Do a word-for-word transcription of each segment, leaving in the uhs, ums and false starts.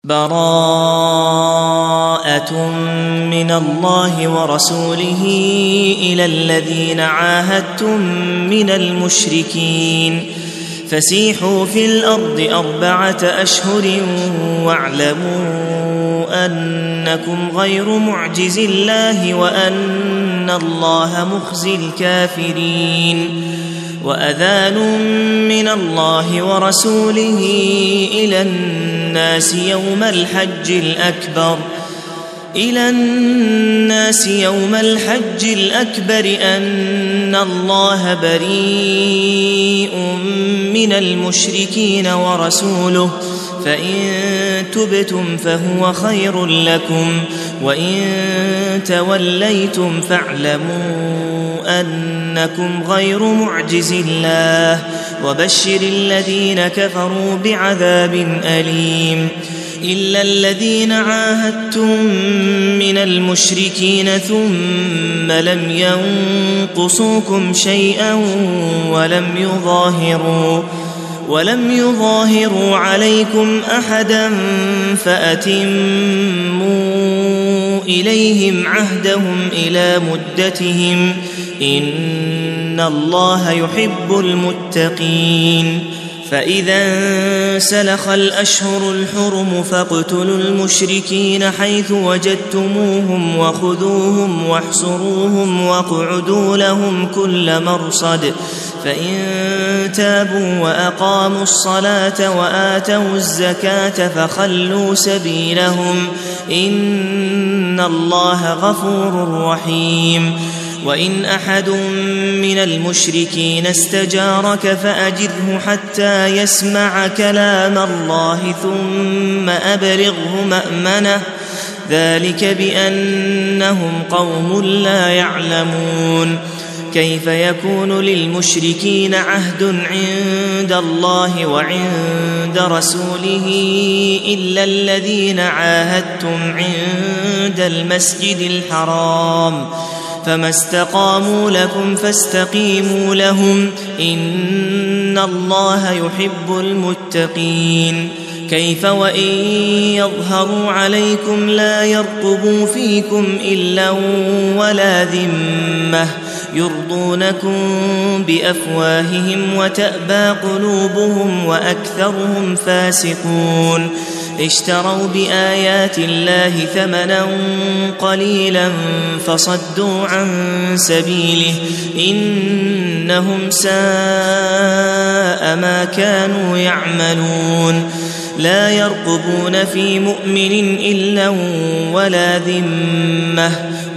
براءة من الله ورسوله إلى الذين عاهدتم من المشركين فسيحوا في الأرض أربعة أشهر واعلموا أنكم غير معجز الله وأن الله مخزي الكافرين وأذان من الله ورسوله إلى الناس يوم الحج الأكبر إلى الناس يوم الحج الأكبر أن الله بريء من المشركين ورسوله فإن تبتم فهو خير لكم وإن توليتم فاعلموا أنكم غير معجز الله وبشر الذين كفروا بعذاب أليم إلا الذين عاهدتم من المشركين ثم لم ينقصوكم شيئا ولم يظاهروا ولم يظاهروا عليكم أحدا فأتموا إليهم عهدهم إلى مدتهم إن الله يحب المتقين فإذا انسلخ الأشهر الحرم فاقتلوا المشركين حيث وجدتموهم وخذوهم واحصروهم واقعدوا لهم كل مرصد فإن تابوا وأقاموا الصلاة وآتوا الزكاة فخلوا سبيلهم إن الله غفور رحيم وإن أحد من المشركين استجارك فأجره حتى يسمع كلام الله ثم أبلغه مأمنه ذلك بأنهم قوم لا يعلمون كيف يكون للمشركين عهد عند الله وعند رسوله إلا الذين عاهدتم عند المسجد الحرام فما استقاموا لكم فاستقيموا لهم إن الله يحب المتقين كيف وإن يظهروا عليكم لا يرقبوا فيكم إلا ولا ذمة يرضونكم بأفواههم وتأبى قلوبهم وأكثرهم فاسقون اشتروا بآيات الله ثمنا قليلا فصدوا عن سبيله إنهم ساء ما كانوا يعملون لا يرقبون في مؤمن إلا ولا ذمة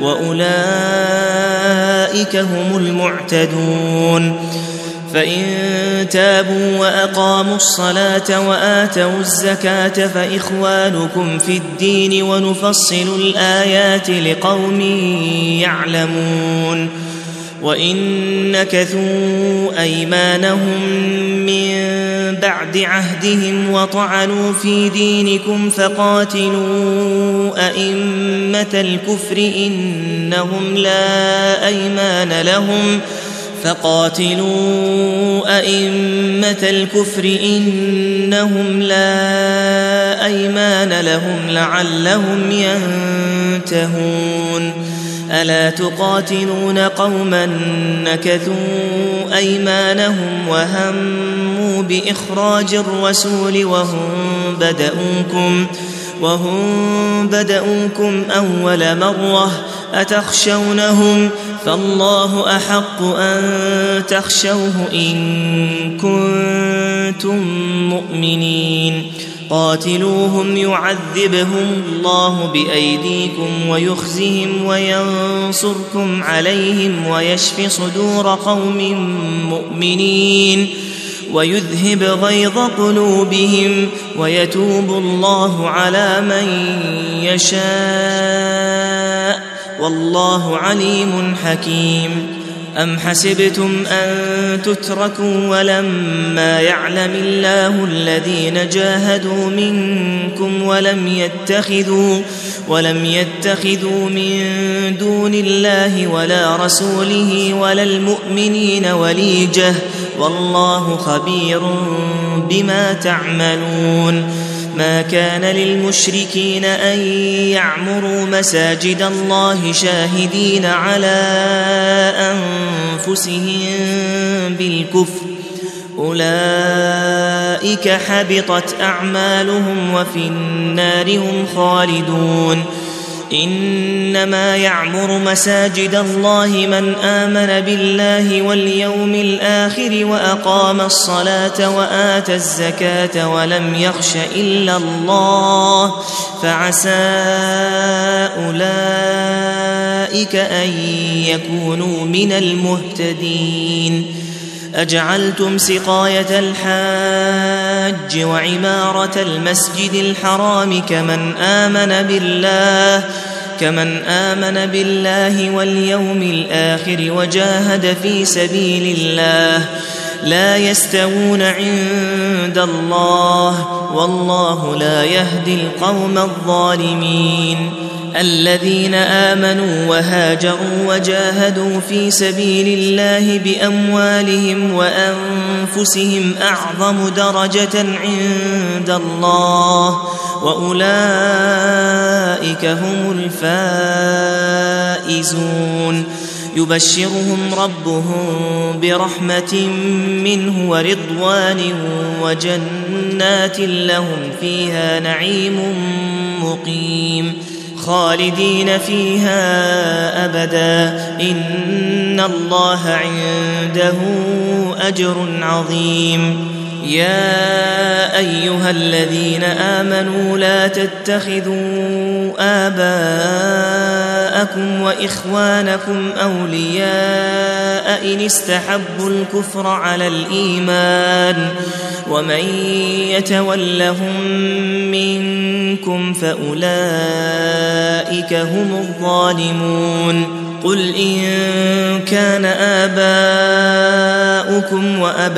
وأولئك هم المعتدون فإن تابوا وأقاموا الصلاة وآتوا الزكاة فإخوانكم في الدين ونفصل الآيات لقوم يعلمون وإن نكثوا أيمانهم من بعد عهدهم وطعنوا في دينكم فقاتلوا أئمة الكفر إنهم لا أيمان لهم فقاتلوا أئمة الكفر إنهم لا أيمان لهم لعلهم ينتهون ألا تقاتلون قوما نكثوا أيمانهم وهموا بإخراج الرسول وهم بدؤوكم وهم بدؤوكم أول مرة أتخشونهم فالله أحق أن تخشوه إن كنتم مؤمنين قاتلوهم يعذبهم الله بأيديكم ويخزهم وينصركم عليهم ويشف صدور قوم مؤمنين ويذهب غيظ قلوبهم ويتوب الله على من يشاء والله عليم حكيم أم حسبتم أن تتركوا ولما يعلم الله الذين جاهدوا منكم ولم يتخذوا ولم يتخذوا من دون الله ولا رسوله ولا المؤمنين وليجة والله خبير بما تعملون ما كان للمشركين أن يعمروا مساجد الله شاهدين على أنفسهم بالكفر أولئك حبطت أعمالهم وفي النار هم خالدون إنما يعمر مساجد الله من آمن بالله واليوم الآخر وأقام الصلاة وآتى الزكاة ولم يخش إلا الله فعسى أولئك أن يكونوا من المهتدين أجعلتم سقاية الحاج وعمارة المسجد الحرام كمن آمن بالله كمن آمن بالله واليوم الآخر وجاهد في سبيل الله لا يستوون عند الله والله لا يهدي القوم الظالمين الذين آمنوا وهاجروا وجاهدوا في سبيل الله بأموالهم وأنفسهم أعظم درجة عند الله وأولئك هم الفائزون يبشرهم ربهم برحمة منه ورضوان وجنات لهم فيها نعيم مقيم خالدين فيها أبدا إن الله عنده أجر عظيم يا أيها الذين آمنوا لا تتخذوا آباءكم وإخوانكم أولياء إن استحبوا الكفر على الإيمان ومن يتولهم منكم فأولئك هم الظالمون قل إن كان آباؤكم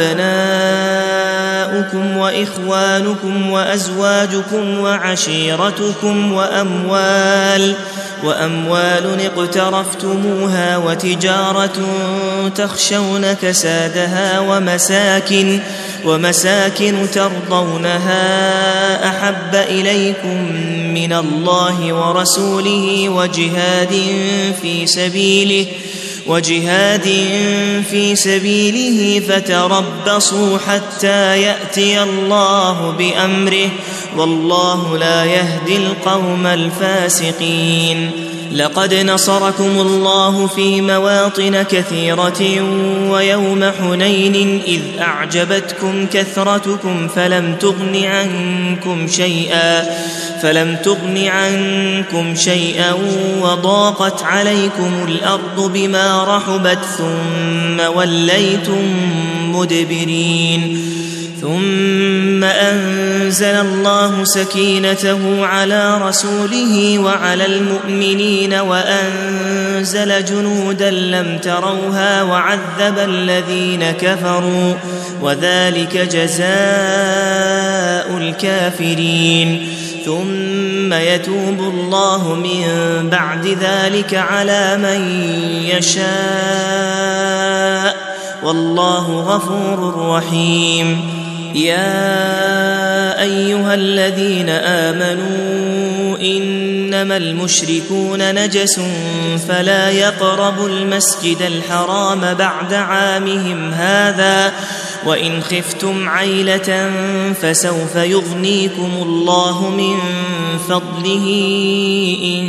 وأبناؤكم وإخوانكم وأزواجكم وعشيرتكم وأموال وأموال اقترفتموها وتجارة تخشون كسادها ومساكن ومساكن ترضونها أحب إليكم من الله ورسوله وجهاد في سبيله وجهاد في سبيله فتربصوا حتى يأتي الله بأمره والله لا يهدي القوم الفاسقين لقد نصركم الله في مواطن كثيرة ويوم حنين إذ أعجبتكم كثرتكم فلم تغن عنكم شيئا فلم تغن عنكم شيئا وضاقت عليكم الأرض بما رحبت ثم وليتم مدبرين ثم أنزل الله سكينته على رسوله وعلى المؤمنين وأنزل جنودا لم تروها وعذب الذين كفروا وذلك جزاء الكافرين ثم يتوب الله من بعد ذلك على من يشاء والله غفور رحيم يا أيها الذين آمنوا إنما المشركون نجس فلا يقربوا المسجد الحرام بعد عامهم هذا وإن خفتم عيلة فسوف يغنيكم الله من فضله إن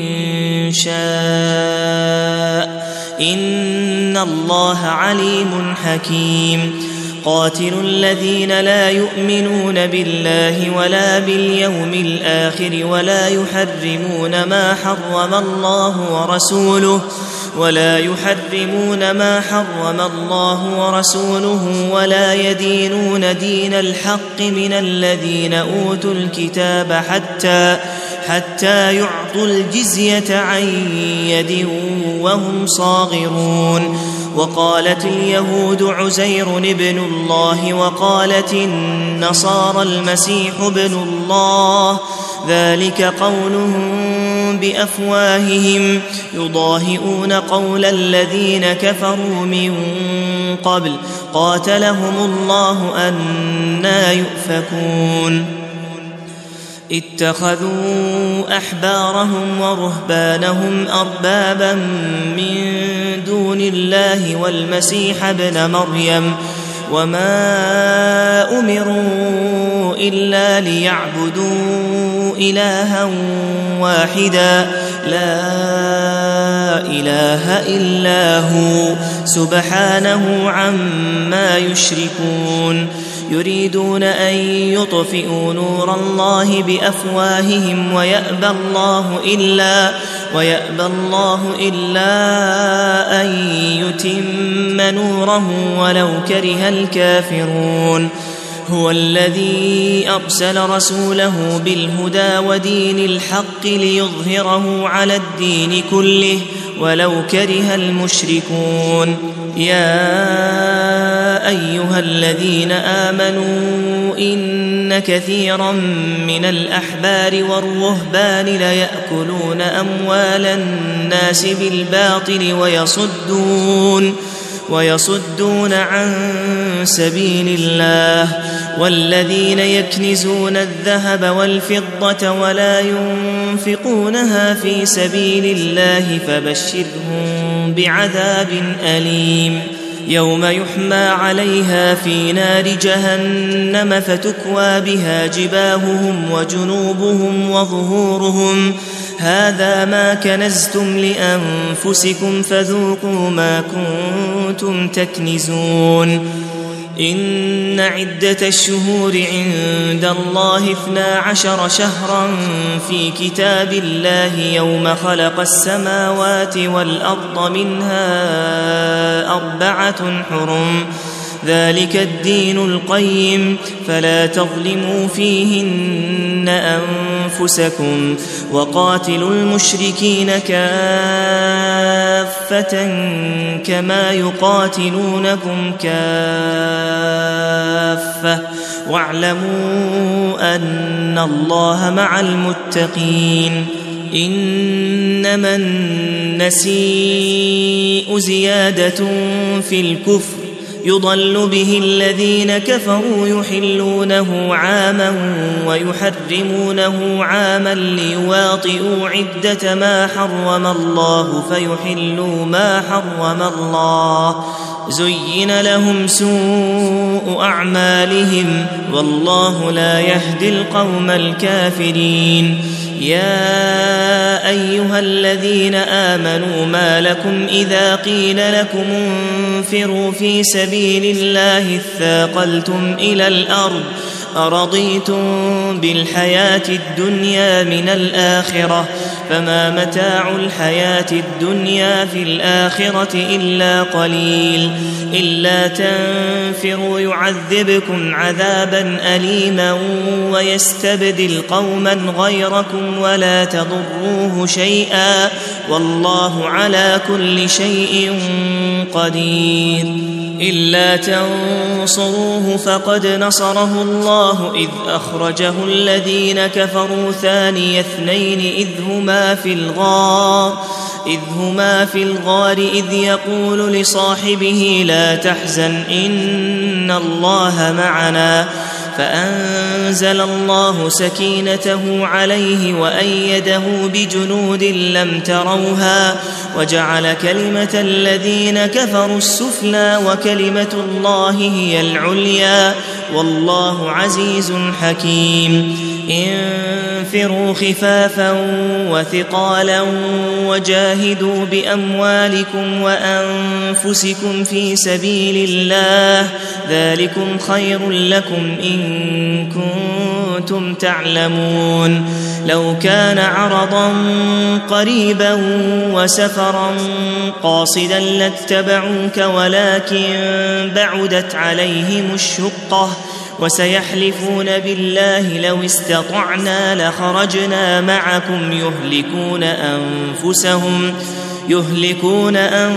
شاء إن الله عليم حكيم قاتل الذين لا يؤمنون بالله ولا باليوم الآخر ولا يحرمون ما حرم الله ورسوله ولا يحرمون ما حرم الله ورسوله ولا يدينون دين الحق من الذين أوتوا الكتاب حتى حتى يعطوا الجزية عن يد وهم صاغرون وقالت اليهود عزير ابن الله وقالت النصارى المسيح ابن الله ذلك قولهم بأفواههم يضاهئون قول الذين كفروا من قبل قاتلهم الله أنى يؤفكون اتخذوا أحبارهم ورهبانهم أربابا من دون الله والمسيح ابن مريم وما أمروا إلا ليعبدوا إلها واحدا لا إله إلا هو سبحانه عما يشركون يريدون أن يطفئوا نور الله بأفواههم ويأبى الله إلا ويأبى الله إلا أن يتم نوره ولو كره الكافرون هو الذي أرسل رسوله بالهدى ودين الحق ليظهره على الدين كله ولو كره المشركون يا أيها الذين آمنوا إن كثيرا من الأحبار والرهبان ليأكلون أموال الناس بالباطل ويصدون ويصدون عن سبيل الله والذين يكنزون الذهب والفضة ولا ينفقونها في سبيل الله فبشرهم بعذاب أليم يوم يحمى عليها في نار جهنم فتكوى بها جباههم وجنوبهم وظهورهم هذا ما كنزتم لأنفسكم فذوقوا ما كنتم تكنزون إن عدة الشهور عند الله اثنا عشر شهرا في كتاب الله يوم خلق السماوات والأرض منها أربعة حرم ذلك الدين القيم فلا تظلموا فيهن أنفسكم وقاتلوا المشركين كافة كما يقاتلونكم كافة واعلموا أن الله مع المتقين إنما النسيء زيادة في الكفر يضل به الذين كفروا يحلونه عاما ويحرمونه عاما ليواطئوا عدة ما حرم الله فيحلوا ما حرم الله زين لهم سوء أعمالهم والله لا يهدي القوم الكافرين يا أيها الذين آمنوا ما لكم إذا قيل لكم انفروا في سبيل الله اثاقلتم إلى الأرض أرضيتم بالحياة الدنيا من الآخرة فما متاع الحياة الدنيا في الآخرة إلا قليل إلا تنفروا يعذبكم عذابا أليما ويستبدل قوما غيركم ولا تضروه شيئا والله على كل شيء قدير إلا تنصروه فقد نصره الله إذ أخرجه الذين كفروا ثاني اثنين إذ هما في الغار إذ هما في الغار إذ يقول لصاحبه لا تحزن إن الله معنا فأنزل الله سكينته عليه وأيده بجنود لم تروها وجعل كلمة الذين كفروا السفلى وكلمة الله هي العليا والله عزيز حكيم انفروا خفافا وثقالا وجاهدوا بأموالكم وأنفسكم في سبيل الله ذلكم خير لكم إن كنتم تعلمون لو كان عرضا قريبا وسفرا قاصدا لاتبعوك ولكن بعدت عليهم الشقة وسيحلفون بالله لو استطعنا لخرجنا معكم يهلكون أنفسهم يهلكون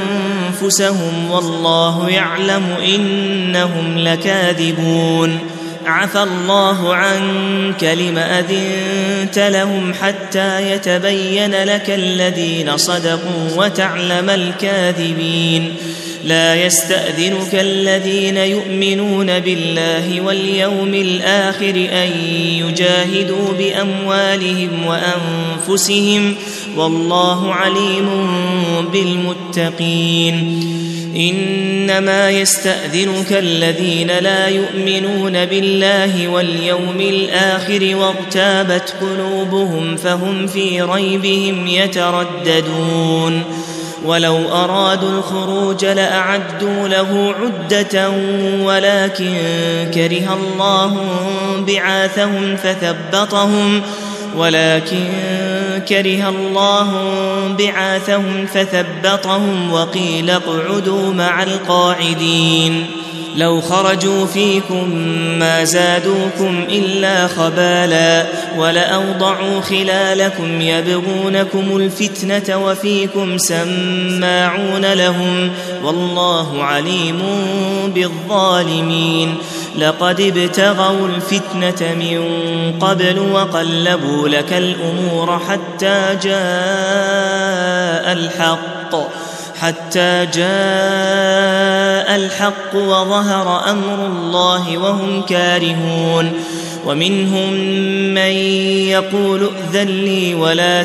أنفسهم والله يعلم إنهم لكاذبون عفى الله عنك لم أذنت لهم حتى يتبين لك الذين صدقوا وتعلم الكاذبين لا يستأذنك الذين يؤمنون بالله واليوم الآخر أن يجاهدوا بأموالهم وأنفسهم والله عليم بالمتقين. إنما يستأذنك الذين لا يؤمنون بالله واليوم الآخر وارتابت قلوبهم فهم في ريبهم يترددون. ولو أرادوا الخروج لأعدوا له عدة ولكن كره الله بعاثهم فثبطهم ولكن كره الله بعاثهم فثبطهم وقيل اقعدوا مع القاعدين. لو خرجوا فيكم ما زادوكم إلا خبالا ولأوضعوا خلالكم يبغونكم الفتنة وفيكم سماعون لهم والله عليم بالظالمين. لقد ابتغوا الفتنة من قبل وقلبوا لك الأمور حتى جاء الحق حتى جاء الحق وظهر أمر الله وهم كارهون. ومنهم من يقول ائذن لي ولا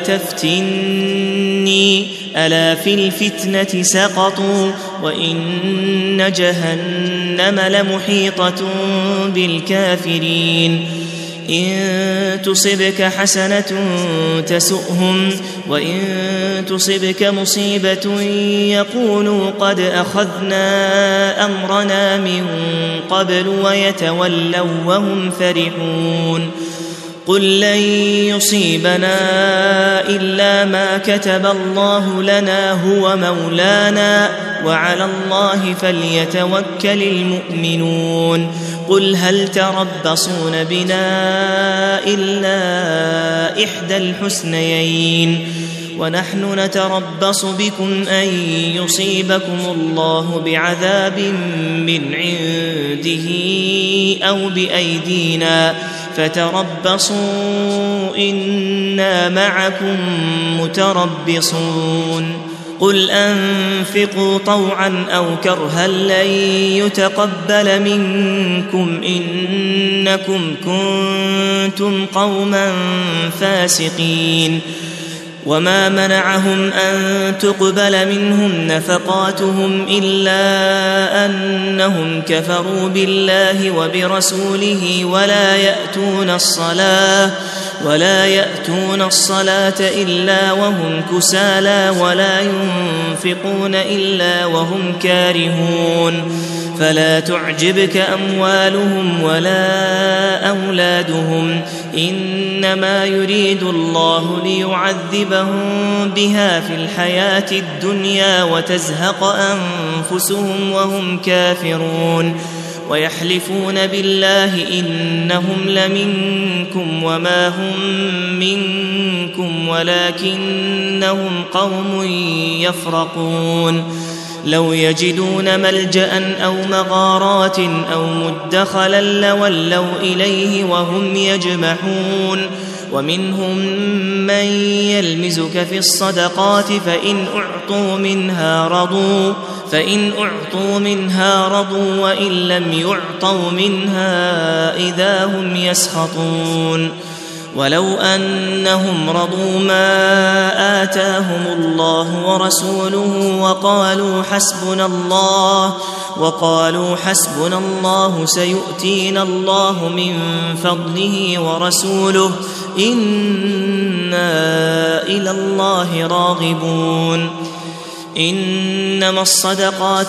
تفتني ألا في الفتنة سقطوا وإن جهنم لمحيطة بالكافرين. إن تصبك حسنة تسؤهم وإن تصبك مصيبة يقولوا قد أخذنا أمرنا من قبل ويتولوا وهم فرحون. قل لن يصيبنا إلا ما كتب الله لنا هو مولانا وعلى الله فليتوكل المؤمنون. قل هل تربصون بنا إلا إحدى الحسنيين ونحن نتربص بكم أن يصيبكم الله بعذاب من عنده أو بأيدينا فتربصوا إنا معكم متربصون. قل أنفقوا طوعا أو كرها لن يتقبل منكم إنكم كنتم قوما فاسقين. وما منعهم أن تقبل منهم نفقاتهم إلا أنهم كفروا بالله وبرسوله ولا يأتون الصلاة ولا يأتون الصلاة إلا وهم كسالى ولا ينفقون إلا وهم كارهون. فلا تعجبك أموالهم ولا أولادهم إنما يريد الله ليعذبهم بها في الحياة الدنيا وتزهق أنفسهم وهم كافرون. ويحلفون بالله إنهم لمنكم وما هم منكم ولكنهم قوم يفرقون. لو يجدون ملجأ أو مغارات أو مدخلا لولوا إليه وهم يجمحون. ومنهم من يلمزك في الصدقات فإن أعطوا منها رضوا فإن أعطوا منها رضوا وإن لم يعطوا منها إذا هم يسخطون. ولو أنهم رضوا ما آتاهم الله ورسوله وقالوا حسبنا الله وقالوا حسبنا الله سيؤتينا الله من فضله ورسوله إنا إلى الله راغبون. إنما الصدقات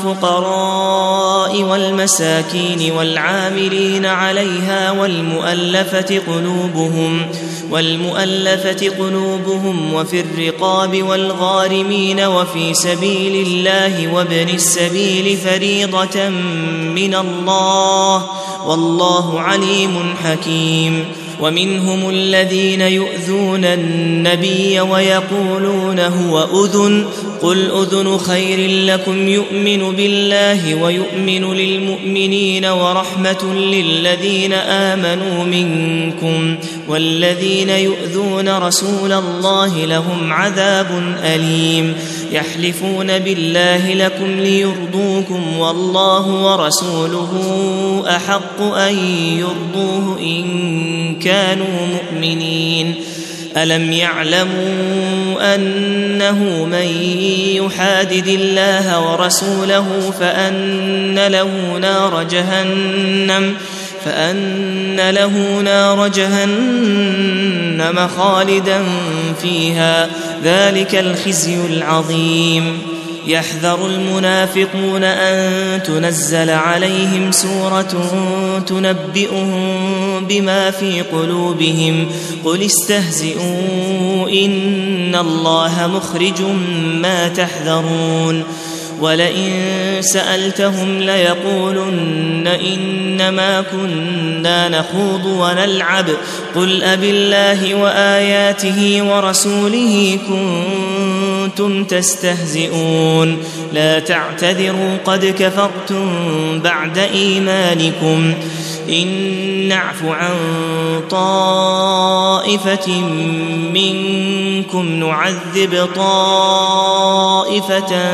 للفقراء والمساكين والعاملين عليها والمؤلفة قلوبهم والمؤلفة قلوبهم وفي الرقاب والغارمين وفي سبيل الله وابن السبيل فريضة من الله والله عليم حكيم. ومنهم الذين يؤذون النبي ويقولون هو أذن قل أذن خير لكم يؤمن بالله ويؤمن للمؤمنين ورحمة للذين آمنوا منكم والذين يؤذون رسول الله لهم عذاب أليم يحلفون بالله لكم ليرضوكم والله ورسوله أحق أن يرضوه إن كانوا مؤمنين ألم يعلموا أنه من يحادد الله ورسوله فأن له نار جهنم فأن له نار جهنم خالدا فيها ذلك الخزي العظيم يحذر المنافقون أن تنزل عليهم سورة تنبئهم بما في قلوبهم قل استهزئوا إن الله مخرج ما تحذرون ولئن سألتهم ليقولن إنما كنا نخوض ونلعب قل أبالله وآياته ورسوله كنتم تستهزئون لا تعتذروا قد كفرتم بعد إيمانكم إن نعف عن طائفة منكم نعذب طائفة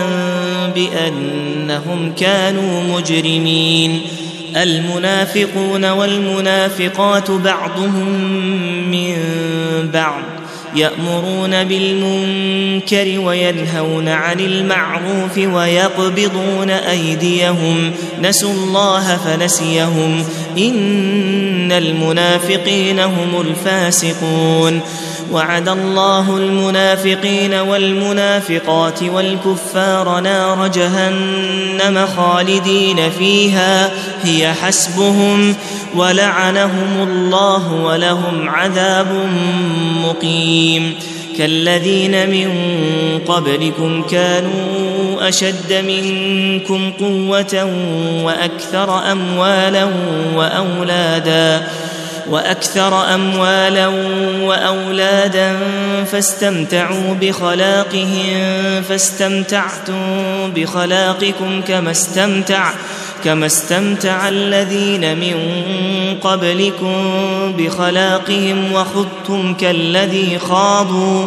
بأنهم كانوا مجرمين المنافقون والمنافقات بعضهم من بعض يأمرون بالمنكر وينهون عن المعروف ويقبضون أيديهم نسوا الله فنسيهم إن المنافقين هم الفاسقون وعد الله المنافقين والمنافقات والكفار نار جهنم خالدين فيها هي حسبهم ولعنهم الله ولهم عذاب مقيم كالذين من قبلكم كانوا أشد منكم قوة وأكثر أموالا وأولادا وأكثر أموالا وأولادا فاستمتعوا بخلاقهم فاستمتعتم بخلاقكم كما استمتع كما استمتع الذين من قبلكم بخلاقهم وخضتم كالذي خاضوا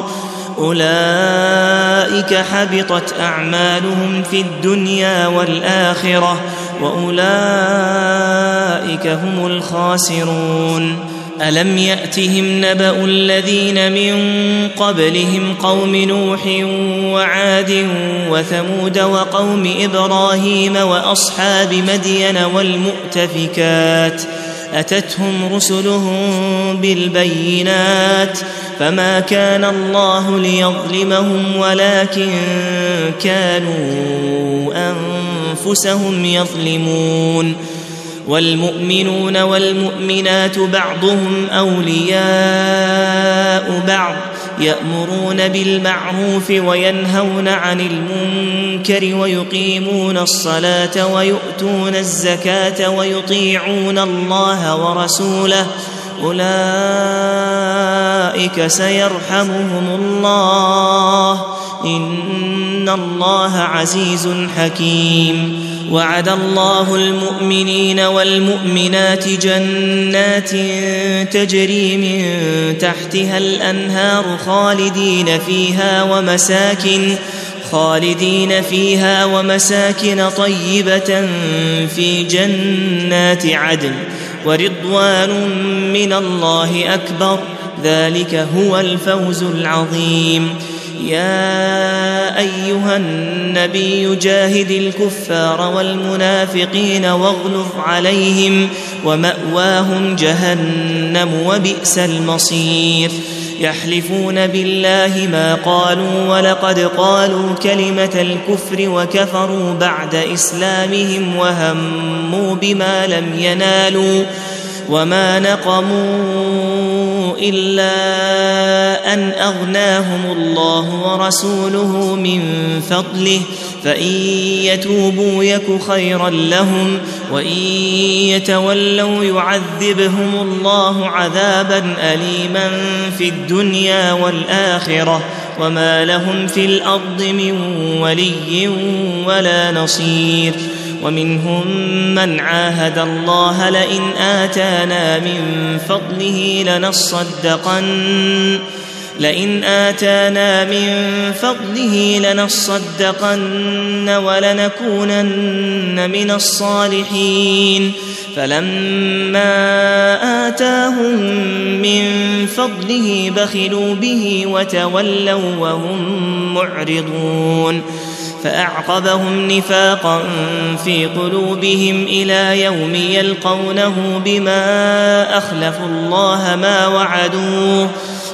أولئك حبطت أعمالهم في الدنيا والآخرة وأولئك هم الخاسرون ألم يأتهم نبأ الذين من قبلهم قوم نوح وعاد وثمود وقوم إبراهيم وأصحاب مدين والمؤتفكات أتتهم رسلهم بالبينات فما كان الله ليظلمهم ولكن كانوا أنفسهم يظلمون والمؤمنون والمؤمنات بعضهم أولياء بعض يأمرون بالمعروف وينهون عن المنكر ويقيمون الصلاة ويؤتون الزكاة ويطيعون الله ورسوله أولئك سيرحمهم الله إن الله عزيز حكيم وعد الله المؤمنين والمؤمنات جنات تجري من تحتها الأنهار خالدين فيها ومساكن خالدين فيها ومساكن طيبة في جنات عدن ورضوان من الله أكبر ذلك هو الفوز العظيم يا أيها النبي جاهد الكفار والمنافقين واغلظ عليهم ومأواهم جهنم وبئس المصير يحلفون بالله ما قالوا ولقد قالوا كلمة الكفر وكفروا بعد إسلامهم وهموا بما لم ينالوا وما نقموا إلا أن أغناهم الله ورسوله من فضله فإن يتوبوا يك خيرا لهم وإن يتولوا يعذبهم الله عذابا أليما في الدنيا والآخرة وما لهم في الأرض من ولي ولا نصير. ومنهم من عاهد الله لئن آتانا من فضله لنصدقن لئن آتانا من فضله لنصدقن ولنكونن من الصالحين. فلما آتاهم من فضله بخلوا به وتولوا وهم معرضون. فأعقبهم نفاقا في قلوبهم إلى يوم يلقونه بما أخلفوا الله ما وعدوه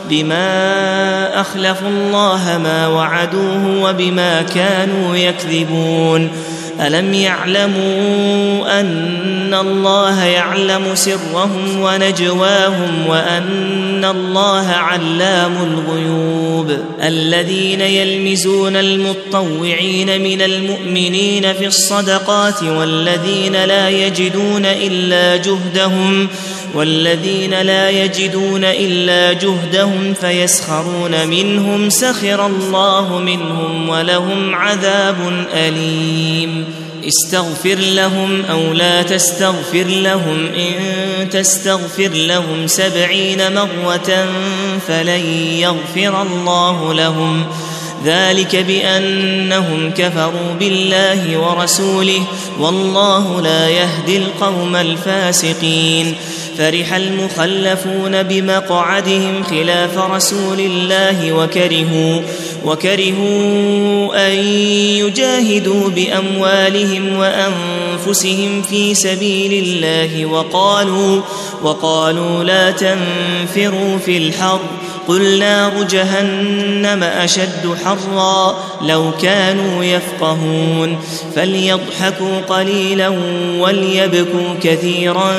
بما أخلفوا الله ما وعدوه وبما كانوا يكذبون. ألم يعلموا أن الله يعلم سرهم ونجواهم وأن الله علام الغيوب. الذين يلمزون المطوعين من المؤمنين في الصدقات والذين لا يجدون إلا جهدهم والذين لا يجدون إلا جهدهم فيسخرون منهم سخر الله منهم ولهم عذاب أليم. استغفر لهم أو لا تستغفر لهم إن تستغفر لهم سبعين مرة فلن يغفر الله لهم ذلك بأنهم كفروا بالله ورسوله والله لا يهدي القوم الفاسقين. فرح المخلفون بمقعدهم خلاف رسول الله وكرهوا وكرهوا أن يجاهدوا بأموالهم وأنفسهم في سبيل الله وقالوا وقالوا لا تنفروا في الحر قل نار جهنم أشد حرا لو كانوا يفقهون. فليضحكوا قليلا وليبكوا كثيرا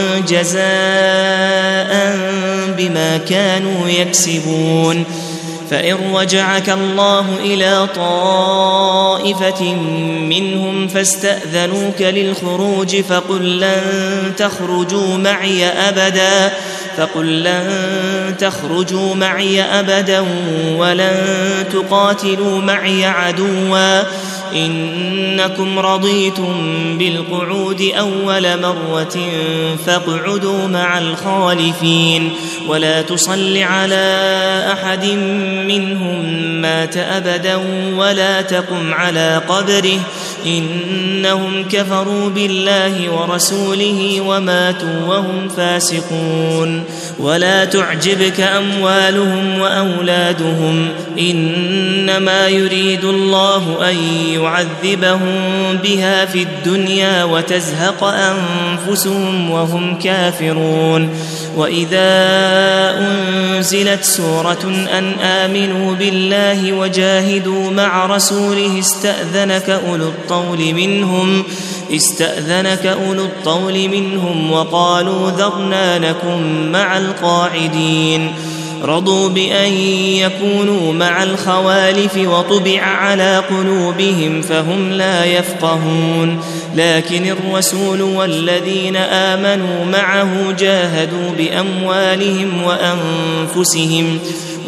جزاء بما كانوا يكسبون. فإن رجعك الله إلى طائفة منهم فاستأذنوك للخروج فقل لن تخرجوا معي أبدا فقل لن تخرجوا معي أبدا ولن تقاتلوا معي عدوا إنكم رضيتم بالقعود أول مرة فاقعدوا مع الخالفين ولا تصل على أحد منهم مات أبدا ولا تقم على قبره إنهم كفروا بالله ورسوله وماتوا وهم فاسقون. ولا تعجبك أموالهم وأولادهم إنما يريد الله أن يعذبهم بها في الدنيا وتزهق أنفسهم وهم كافرون. وإذا أنزلت سورة أن آمنوا بالله وجاهدوا مع رسوله استأذنك أولو الطول منهم استأذنك أولو الطول منهم وقالوا ذرنا نكن مع القاعدين. رضوا بأن يكونوا مع الخوالف وطبع على قلوبهم فهم لا يفقهون. لكن الرسول والذين آمنوا معه جاهدوا بأموالهم وأنفسهم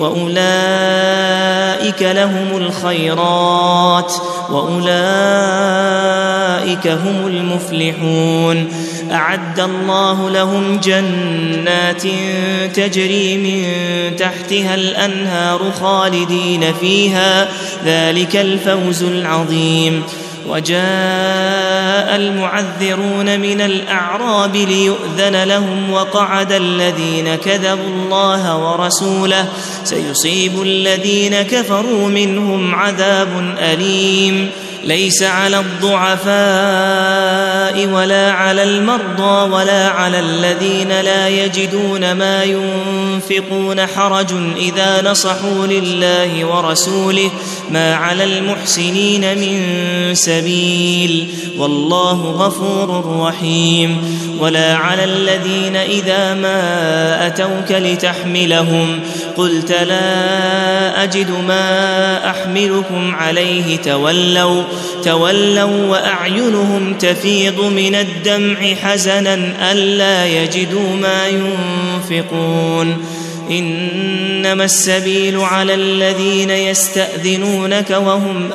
وأولئك لهم الخيرات وأولئك هم المفلحون. أعد الله لهم جنات تجري من تحتها الأنهار خالدين فيها ذلك الفوز العظيم. وجاء المعذرون من الأعراب ليؤذن لهم وقعد الذين كذبوا الله ورسوله سيصيب الذين كفروا منهم عذاب أليم. ليس على الضعفاء ولا على المرضى ولا على الذين لا يجدون ما ينفقون حرج إذا نصحوا لله ورسوله ما على المحسنين من سبيل والله غفور رحيم. ولا على الذين إذا ما أتوك لتحملهم قلت لا أجد ما أحملكم عليه تولوا تولوا وأعينهم تفيض من الدمع حزنا ألا يجدوا ما ينفقون. إنما السبيل على الذين يستأذنونك وهم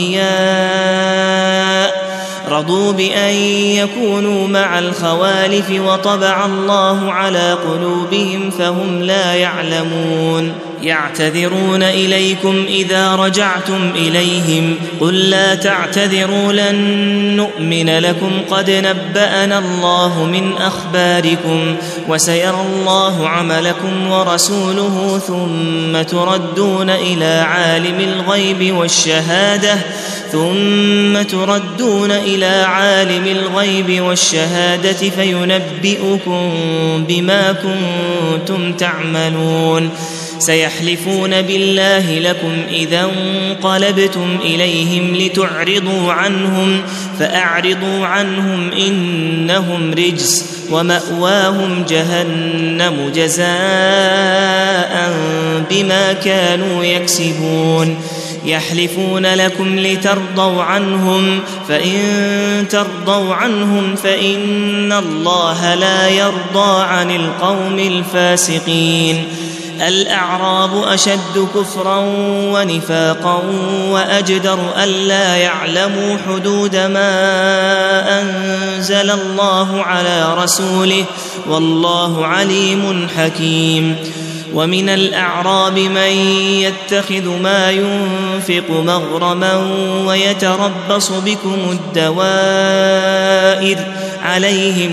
أغنياء رضوا بأن يكونوا مع الخوالف وطبع الله على قلوبهم فهم لا يعلمون يعتذرون إليكم إذا رجعتم إليهم قل لا تعتذروا لن نؤمن لكم قد نبأنا الله من أخباركم وسيرى الله عملكم ورسوله ثم تردون إلى عالم الغيب والشهادة ثم تردون إلى عالم الغيب والشهادة فينبئكم بما كنتم تعملون سيحلفون بالله لكم إذا انقلبتم إليهم لتعرضوا عنهم فأعرضوا عنهم إنهم رجس ومأواهم جهنم جزاء بما كانوا يكسبون يحلفون لكم لترضوا عنهم فإن ترضوا عنهم فإن الله لا يرضى عن القوم الفاسقين الأعراب أشد كفرا ونفاقا وأجدر ألا يعلموا حدود ما أنزل الله على رسوله والله عليم حكيم ومن الأعراب من يتخذ ما ينفق مغرما ويتربص بكم الدوائر عليهم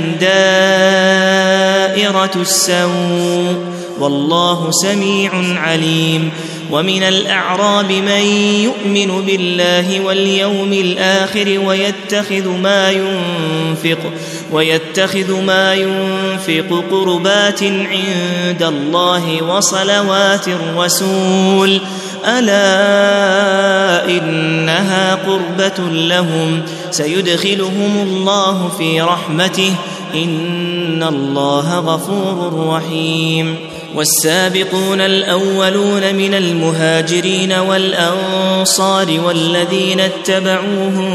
دائرة السوء والله سميع عليم ومن الأعراب من يؤمن بالله واليوم الآخر ويتخذ ما ينفق ويتخذ ما ينفق قربات عند الله وصلوات الرسول ألا إنها قربة لهم سيدخلهم الله في رحمته إن الله غفور رحيم والسابقون الأولون من المهاجرين والأنصار والذين اتبعوهم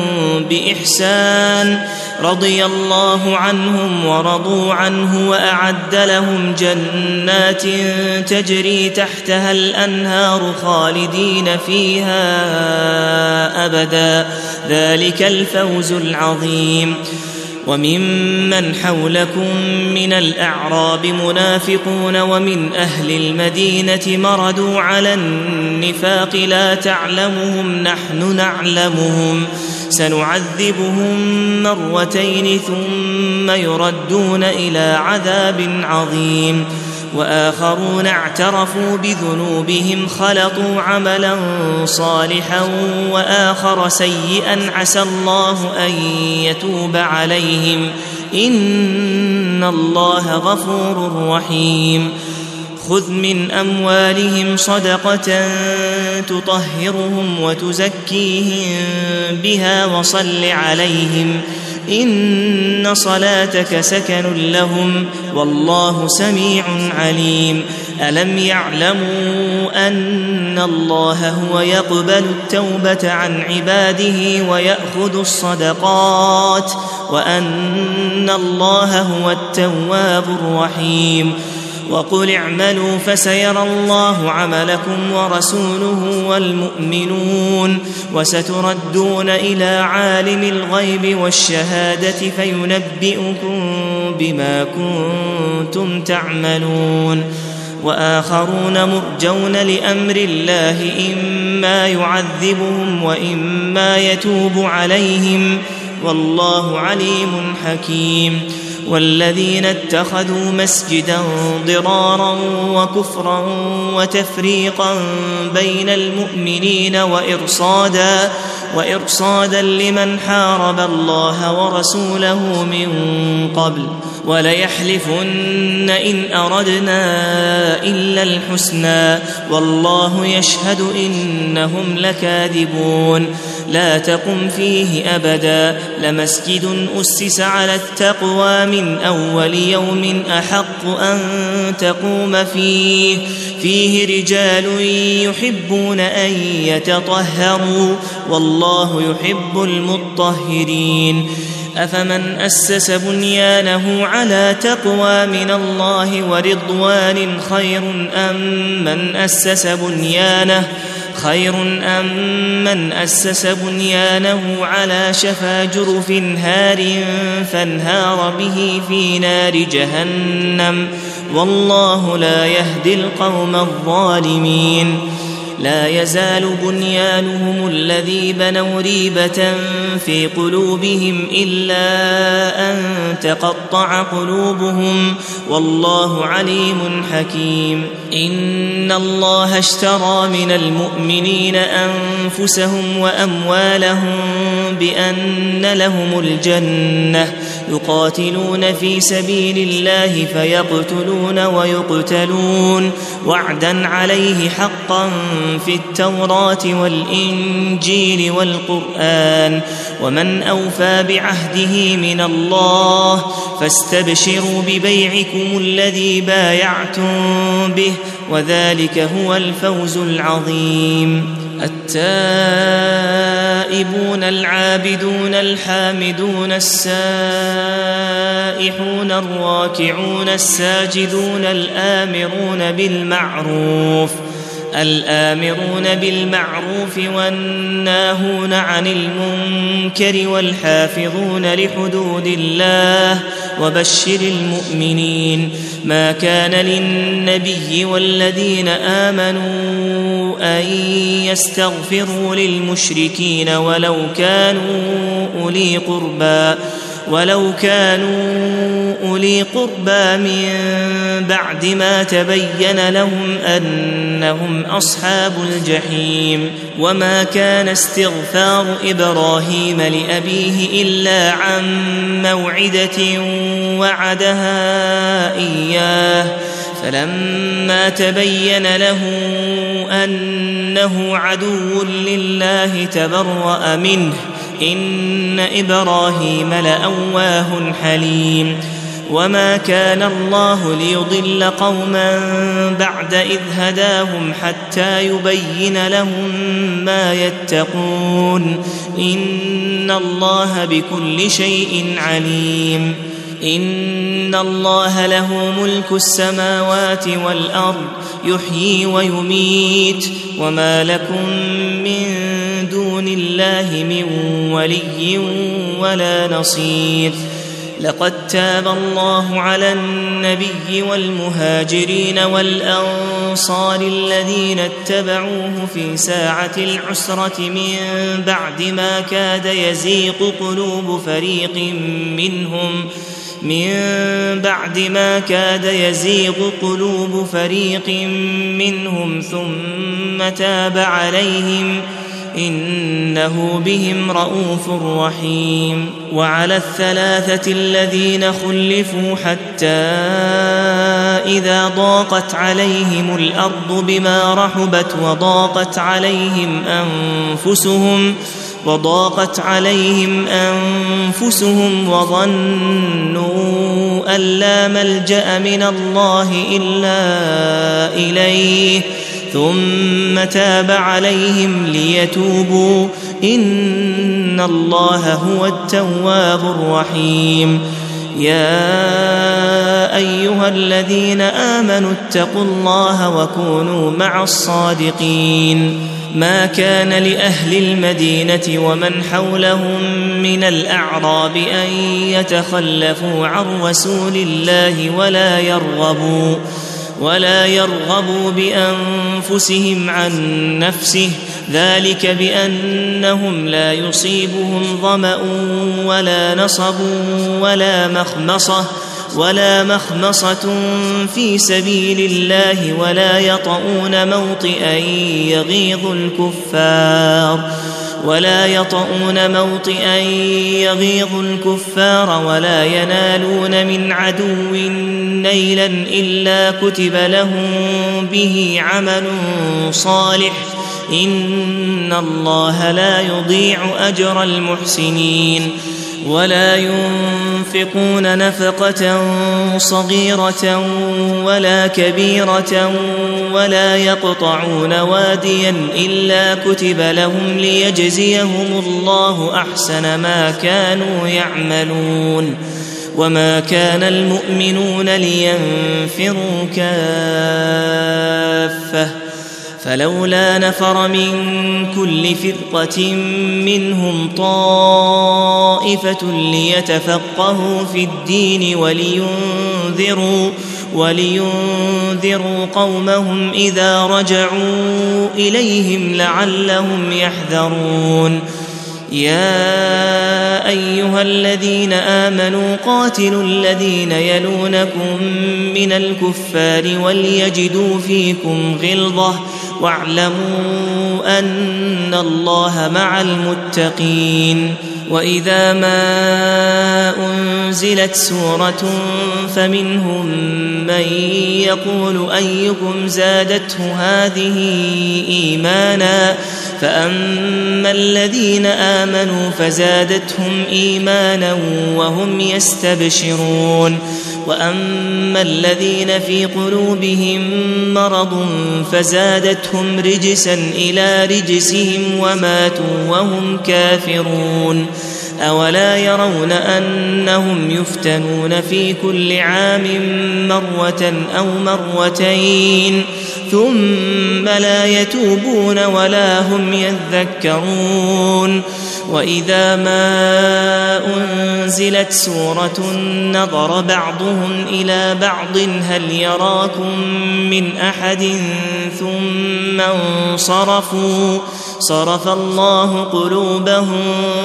بإحسان رضي الله عنهم ورضوا عنه وأعد لهم جنات تجري تحتها الأنهار خالدين فيها أبدا ذلك الفوز العظيم وممن حولكم من الأعراب منافقون ومن أهل المدينة مردوا على النفاق لا تعلمهم نحن نعلمهم سنعذبهم مرتين ثم يردون إلى عذاب عظيم وآخرون اعترفوا بذنوبهم خلطوا عملا صالحا وآخر سيئا عسى الله أن يتوب عليهم إن الله غفور رحيم خذ من أموالهم صدقة تطهرهم وتزكيهم بها وصل عليهم إن صلاتك سكن لهم والله سميع عليم ألم يعلموا أن الله هو يقبل التوبة عن عباده ويأخذ الصدقات وأن الله هو التواب الرحيم وقل اعملوا فسيرى الله عملكم ورسوله والمؤمنون وستردون إلى عالم الغيب والشهادة فينبئكم بما كنتم تعملون وآخرون مرجون لأمر الله إما يعذبهم وإما يتوب عليهم والله عليم حكيم والذين اتخذوا مسجدا ضرارا وكفرا وتفريقا بين المؤمنين وإرصادا وإرصادا لمن حارب الله ورسوله من قبل وليحلفن إن أردنا إلا الحسنى والله يشهد إنهم لكاذبون لا تقم فيه أبدا لمسجد أسس على التقوى من أول يوم أحق أن تقوم فيه فيه رجال يحبون أن يتطهروا والله يحب المطهرين أفمن أسس بنيانه على تقوى من الله ورضوان خير أم من أسس بنيانه خير أم من أسس بنيانه على شفا جرف هار فانهار به في نار جهنم والله لا يهدي القوم الظالمين لا يزال بنيانهم الذي بنوا ريبة في قلوبهم إلا أن تقطع قلوبهم والله عليم حكيم إن الله اشترى من المؤمنين أنفسهم وأموالهم بأن لهم الجنة يقاتلون في سبيل الله فيقتلون ويقتلون وعدا عليه حقا في التوراة والإنجيل والقرآن ومن أوفى بعهده من الله فاستبشروا ببيعكم الذي بايعتم به وذلك هو الفوز العظيم التائبون العابدون الحامدون السائحون الراكعون الساجدون الآمرون بالمعروف الآمرون بالمعروف والناهون عن المنكر والحافظون لحدود الله وبشر المؤمنين ما كان للنبي والذين آمنوا أن يستغفروا للمشركين ولو كانوا أولي قربى ولو كانوا أولي قربى من بعد ما تبين لهم أنهم أصحاب الجحيم وما كان استغفار إبراهيم لأبيه إلا عن موعدة وعدها إياه فلما تبين له أنه عدو لله تبرأ منه إن إبراهيم لأواه حليم وما كان الله ليضل قوما بعد إذ هداهم حتى يبين لهم ما يتقون إن الله بكل شيء عليم إن الله له ملك السماوات والأرض يحيي ويميت وما لكم من دون الله من ولي ولا نصير لقد تاب الله على النبي والمهاجرين والأنصار الذين اتبعوه في ساعة العسرة من بعد ما كاد يزيغ قلوب فريق منهم من بعد ما كاد يزيغ قلوب فريق منهم ثم تاب عليهم إنه بهم رءوف رحيم وعلى الثلاثة الذين خلفوا حتى إذا ضاقت عليهم الأرض بما رحبت وضاقت عليهم أنفسهم وضاقت عليهم أنفسهم وظنوا أن لا ملجأ من الله إلا إليه ثم تاب عليهم ليتوبوا إن الله هو التواب الرحيم يا أيها الذين آمنوا اتقوا الله وكونوا مع الصادقين ما كان لأهل المدينة ومن حولهم من الأعراب أن يتخلفوا عن رسول الله ولا يرغبوا ولا يرغبوا بأنفسهم عن نفسه ذلك بأنهم لا يصيبهم ظمأ ولا نصب ولا مخمصة ولا مخمصة في سبيل الله ولا يطؤون موطئا يغيظ الكفار ولا يطؤون موطئا يغيظ الكفار ولا ينالون من عدو نيلا إلا كتب لهم به عمل صالح إن الله لا يضيع أجر المحسنين ولا ينفقون نفقة صغيرة ولا كبيرة ولا يقطعون واديا إلا كتب لهم ليجزيهم الله أحسن ما كانوا يعملون وما كان المؤمنون لينفروا كافة فلولا نفر من كل فرقة منهم طائفة ليتفقهوا في الدين ولينذروا ولينذروا قومهم إذا رجعوا إليهم لعلهم يحذرون يا أيها الذين آمنوا قاتلوا الذين يلونكم من الكفار وليجدوا فيكم غلظة واعلموا أن الله مع المتقين وإذا ما أنزلت سورة فمنهم من يقول أيكم زادته هذه إيمانا فأما الذين آمنوا فزادتهم إيمانا وهم يستبشرون وأما الذين في قلوبهم مرض فزادتهم رجسا إلى رجسهم وماتوا وهم كافرون أولا يرون أنهم يفتنون في كل عام مرة أو مرتين ثم لا يتوبون ولا هم يذكرون وإذا ما أنزلت سورة نظر بعضهم إلى بعض هل يراكم من أحد ثم انصرفوا صرف الله قلوبهم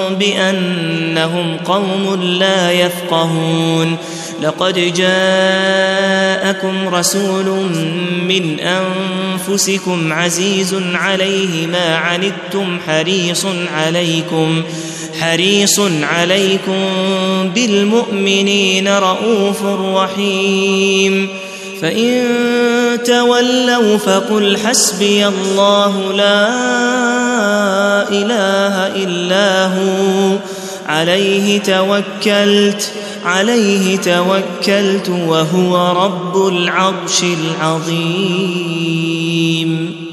بأنهم قوم لا يفقهون لقد جاءكم رسول من أنفسكم عزيز عليه ما عنتم حريص عليكم حريص عليكم بالمؤمنين رؤوف رحيم فإن تولوا فقل حسبي الله لا إله إلا هو عليه توكلت عليه توكلت وهو رب العرش العظيم.